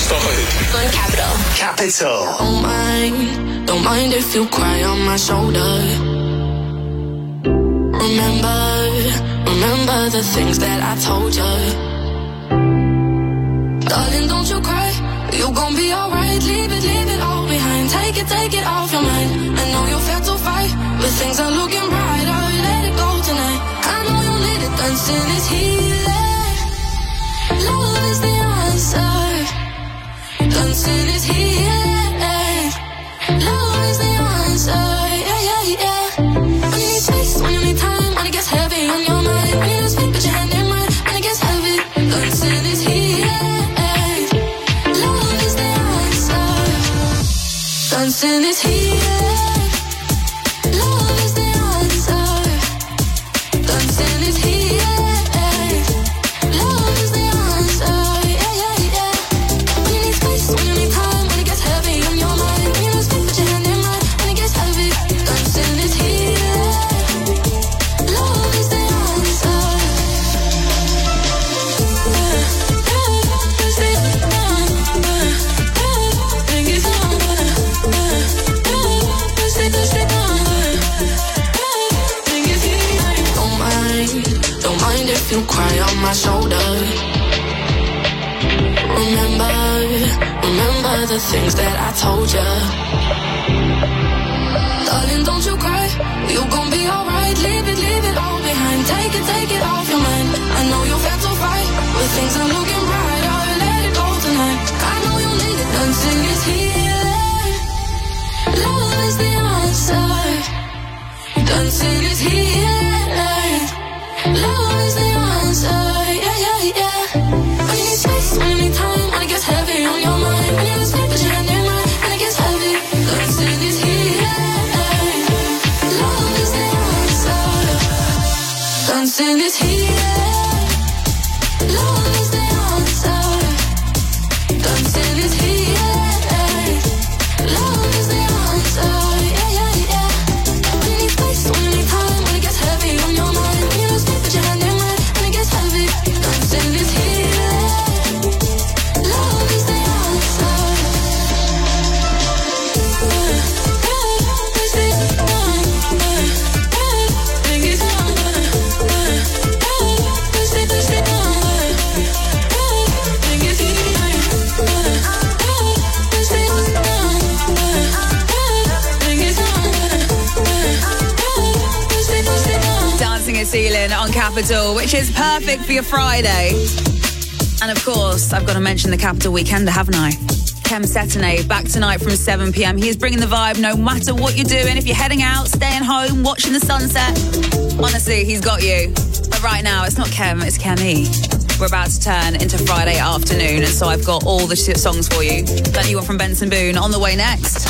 five. On Capital. Capital. Don't mind, don't mind if you cry on my shoulder. Remember, remember the things that I told you. Darling, don't you cry, you gon' be alright. Leave it, leave it all behind. Take it, take it off your mind. I know you felt to fight, but things are looking brighter. Let it go tonight. I know you need it, dancing is healing. Love is the answer. Dancing is healing. Love is the answer. Yeah, yeah, yeah. When you need space, when you need time, when it gets heavy on your mind, when you don't speak, put your hand in mine, when it gets heavy. Dancing is healing. Love is the answer. Dancing is healing. Love is the answer. Dancing is healing. Love is the answer. Yeah, yeah, yeah. When you need space, when you need time, when it gets heavy on your mind, when you don't speak, put your hand in mine, when it gets heavy. Dancing is healing. Love is the answer. Don't mind, don't mind if you cry on my shoulder. Remember, remember the things that I told you. Darling, don't you cry, you gon' be alright. Leave it, leave it all behind. Take it, take it off your mind. I know you felt to fight, but things are looking brighter. Let it go tonight. I know you need it. Dancing is healing. Love is the answer. Dancing is healing. Love is the answer. Yeah, yeah, yeah. When you need space, when you need time, when it gets heavy on your mind, when you don't speak, put your hand in mine, when it gets heavy. Dancing is healing. Love is the answer. Dancing is healing. Love is the answer. Dancing is healing. Love is the answer. Yeah, yeah, yeah. When you need space, when you need time, when it gets heavy on your mind, when you don't speak, put your hand in mine, when it gets heavy. Dancing is healing. Love is the answer. Dancing is Ceiling on Capital, which is perfect for your Friday. And of course, I've got to mention the Capital Weekender, haven't I? Kem Cetinay, back tonight from seven p.m. He is bringing the vibe no matter what you're doing. If you're heading out, staying home, watching the sunset, honestly, he's got you. But right now, it's not Kem, it's Kemi. We're about to turn into Friday afternoon, and so I've got all the shit songs for you that you want from Benson Boone on the way next.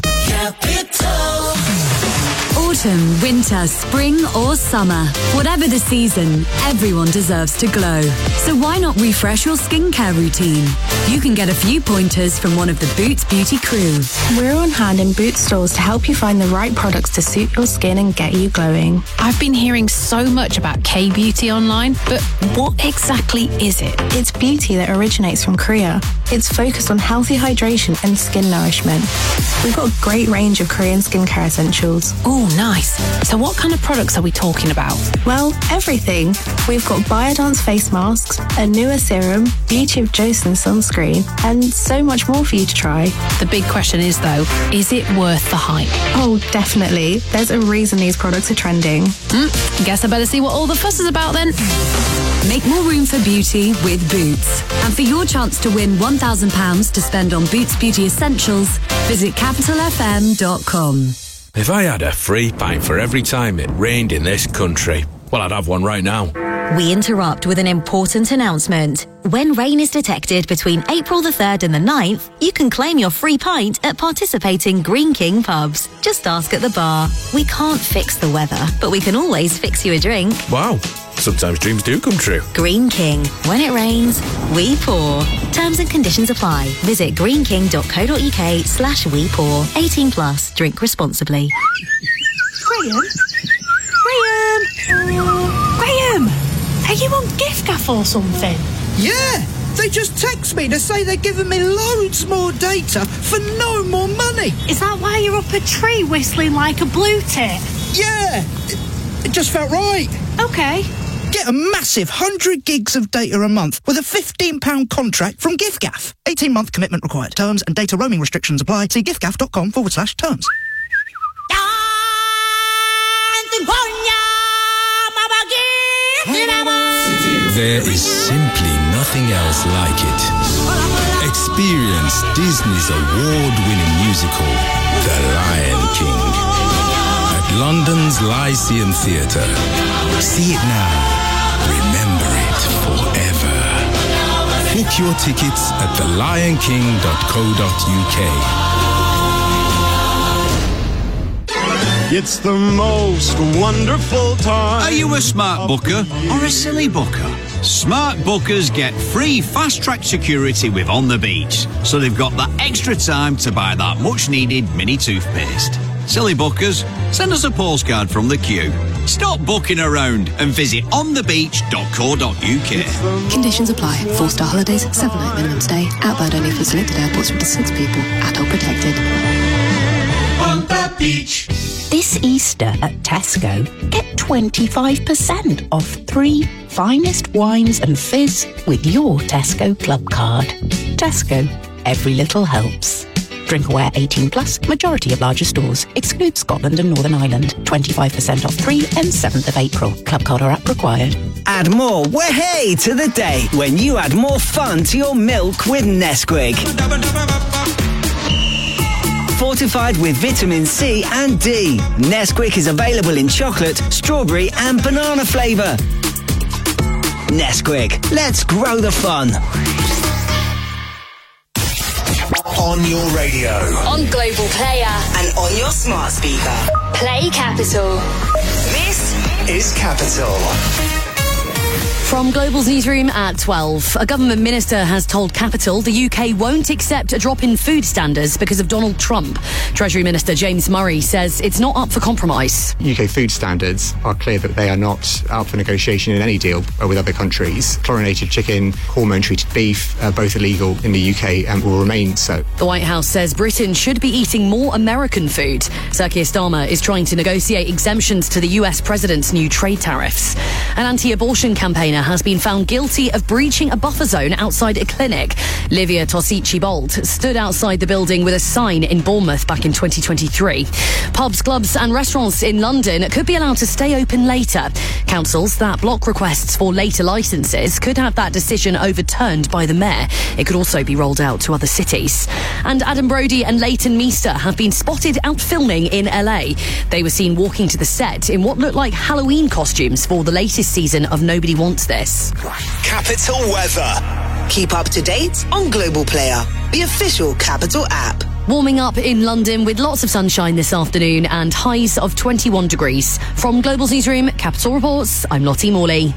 Capital. Autumn, winter, spring or summer, whatever the season, everyone deserves to glow. So why not refresh your skincare routine? You can get a few pointers from one of the Boots Beauty crew. We're on hand in Boots stores to help you find the right products to suit your skin and get you glowing. I've been hearing so much about K-beauty online, but what exactly is it? It's beauty that originates from Korea. It's focused on healthy hydration and skin nourishment. We've got a great range of Korean skincare essentials. Oh, nice. So what kind of products are we talking about? Well, everything. We've got Biodance face masks, a newer serum, Beauty of Joseon sunscreen, and so much more for you to try. The big question is, though, is it worth the hype? Oh, definitely. There's a reason these products are trending. Mm, guess I better see what all the fuss is about then. Make more room for beauty with Boots. And for your chance to win one thousand pounds to spend on Boots Beauty Essentials, visit capital f m dot com. If I had a free pint for every time it rained in this country, well, I'd have one right now. We interrupt with an important announcement. When rain is detected between April the third and the ninth, you can claim your free pint at participating Green King pubs. Just ask at the bar. We can't fix the weather, but we can always fix you a drink. Wow. Sometimes dreams do come true. Green King. When it rains, we pour. Terms and conditions apply. Visit greenking.co.uk slash we pour. eighteen plus. Drink responsibly. Graham? Graham? Graham? Are you on gift gaff or something? Yeah, They just text me to say they're giving me loads more data for no more money. Is that why you're up a tree whistling like a blue tit? Yeah, it, it just felt right. Okay. Get a massive one hundred gigs of data a month with a fifteen pound contract from giffgaff. eighteen month commitment required. Terms and data roaming restrictions apply. See giffgaff.com forward slash terms. There is simply nothing else like it. Experience Disney's award-winning musical, The Lion King, at London's Lyceum Theatre. See it now. Remember it forever. Book your tickets at the lion king dot co dot u k. It's the most wonderful time. Are you a smart booker or a silly booker? Smart bookers get free fast-track security with On the Beach, so they've got that extra time to buy that much-needed mini toothpaste. Silly bookers, send us a postcard from the queue. Stop booking around and visit on the beach dot co dot u k. Conditions apply. Four-star holidays, seven-night minimum stay. Outbound only for selected airports with six people. Adult protected. On the beach. This Easter at Tesco, get twenty-five percent off three finest wines and fizz with your Tesco Club card. Tesco, every little helps. Drink aware eighteen plus, majority of larger stores. Excludes Scotland and Northern Ireland. twenty-five percent off three and seventh of April. Club card or app required. Add more way to the day when you add more fun to your milk with Nesquik. Fortified with vitamin C and D. Nesquik is available in chocolate, strawberry and banana flavour. Nesquik, let's grow the fun. On your radio. On Global Player. And on your smart speaker. Play Capital. This is Capital. From Global's newsroom at twelve, a government minister has told Capital the U K won't accept a drop in food standards because of Donald Trump. Treasury Minister James Murray says it's not up for compromise. U K food standards are clear that they are not up for negotiation in any deal with other countries. Chlorinated chicken, hormone-treated beef, uh, both illegal in the U K and will remain so. The White House says Britain should be eating more American food. Sir Keir Starmer is trying to negotiate exemptions to the U S president's new trade tariffs. An anti-abortion campaigner has been found guilty of breaching a buffer zone outside a clinic. Livia Tosici-Bolt stood outside the building with a sign in Bournemouth back in twenty twenty-three. Pubs, clubs and restaurants in London could be allowed to stay open later. Councils that block requests for later licences could have that decision overturned by the mayor. It could also be rolled out to other cities. And Adam Brody and Leighton Meester have been spotted out filming in L A. They were seen walking to the set in what looked like Halloween costumes for the latest season of Nobody Wants This. Capital weather. Keep up to date on Global Player, the official Capital app. Warming up in London with lots of sunshine this afternoon and highs of twenty-one degrees. From Global's newsroom, Capital Reports, I'm Lottie Morley.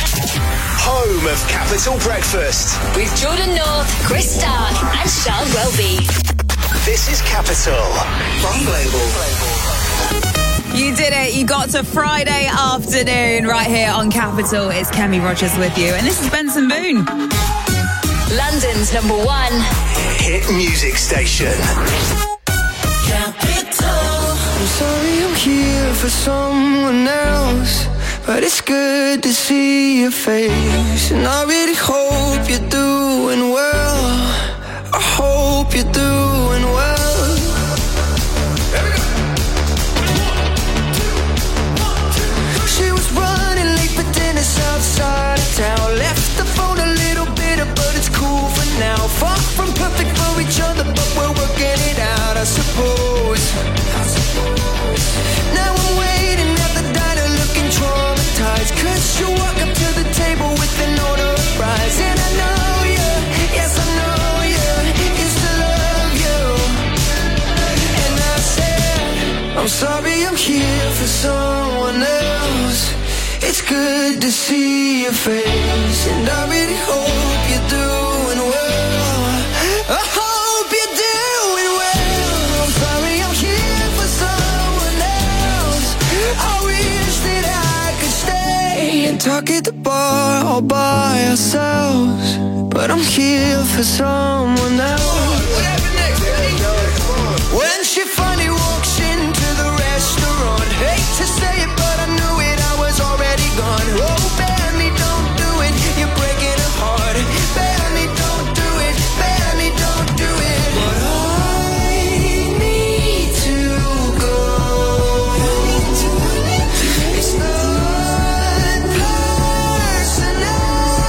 Home of Capital Breakfast. With Jordan North, Chris Stark and Charles Welby. This is Capital. From Global. You did it. You got to Friday afternoon right here on Capital. It's Kemi Rogers with you. And this is Benson Boone. London's number one hit music station. Capital. I'm sorry I'm here for someone else, but it's good to see your face. And I really hope you're doing well. I hope you're doing well. Outside of town, left the phone a little bitter, but it's cool for now. Far from perfect for each other, but we're working it out, I suppose. Now I'm waiting at the diner looking traumatized, cause you walk up to the table with an order of fries. And I know you, yes I know you, used to love you. And I said, I'm sorry I'm here for someone else. It's good to see your face, and I really hope you're doing well. I hope you're doing well. I'm sorry I'm here for someone else. I wish that I could stay and talk at the bar all by ourselves, but but I'm here for someone else. When she finally walks into the restaurant, hate to say it, but I knew it, I was already gone. Oh, baby, don't do it, you're breaking her heart. Baby, don't do it, baby, don't do it. But I need to go. It's not personal.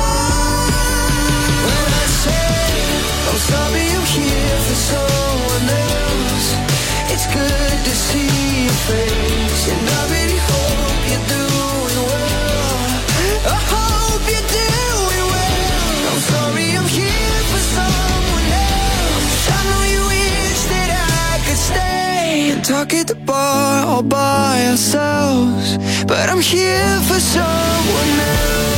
When I say I'm sorry, I'm here for someone else. It's good to see your face, and I really hope you're doing well. I hope you're doing well. I'm sorry, I'm here for someone else. I know you wish that I could stay and talk at the bar all by ourselves, but I'm here for someone else.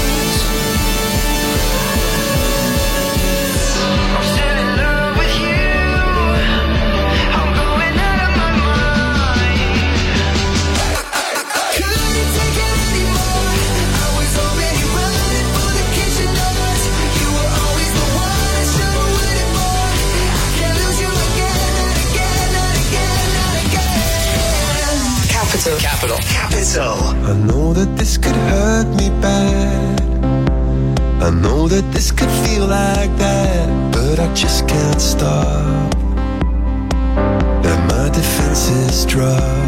I'm still in love with you. I'm going out of my mind. Couldn't take it anymore. I was already running for the kitchen doors. You were always the one I should've waited for. I can't lose you again, not again, not again, not again. Capital. Capital. Capital. I know that this could hurt me bad. I know that this could feel like that, but I just can't stop. Let my defenses drop.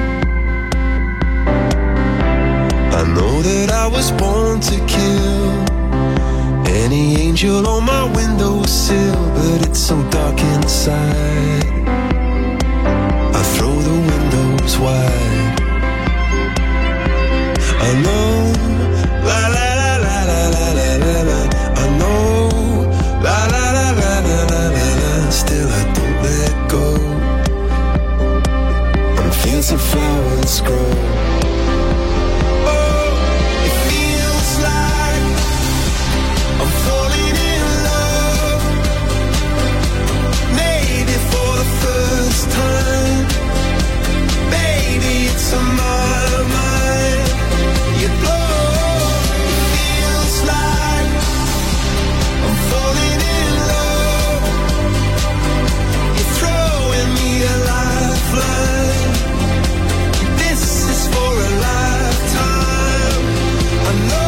I know that I was born to kill any angel on my windowsill, but it's so dark inside. I throw the windows wide. I know, la la la la la la la la la. I know, la la la la la la la la. Still I don't let go. I'm feeling some flowers grow. Oh, it feels like I'm falling in love. Maybe for the first time. Baby, it's on my mind. You blow. It feels like I'm falling in love. You're throwing me a lifeline. This is for a lifetime. I know.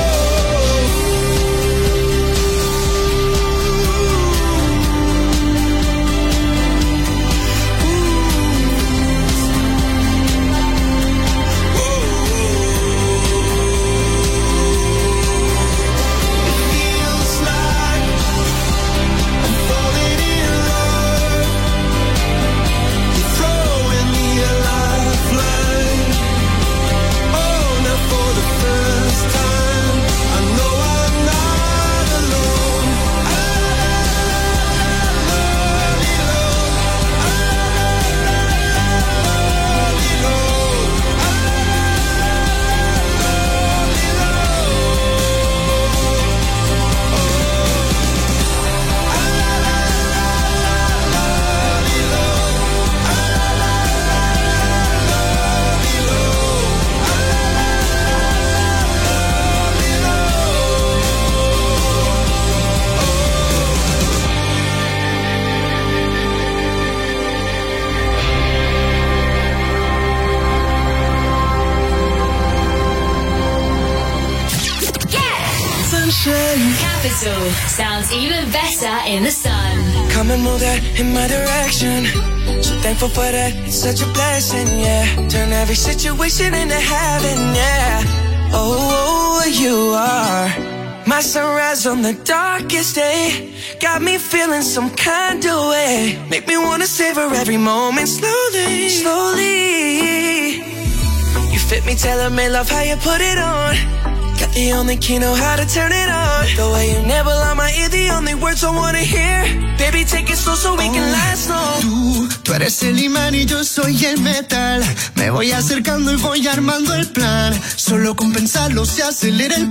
Capital sounds even better in the sun. Come and move that in my direction. So thankful for that, it's such a blessing, yeah. Turn every situation into heaven, yeah. Oh, you are my sunrise on the darkest day. Got me feeling some kind of way. Make me wanna savor every moment slowly, slowly. You fit me, tailor-made, love how you put it on. Got the only key, know how to turn it on. The way you never lie my ear, the only words I wanna hear. Baby, take it slow so we can last long. Tú, tú eres el imán y yo soy el metal. Me voy acercando y voy armando el plan. Solo con pensarlo se acelera el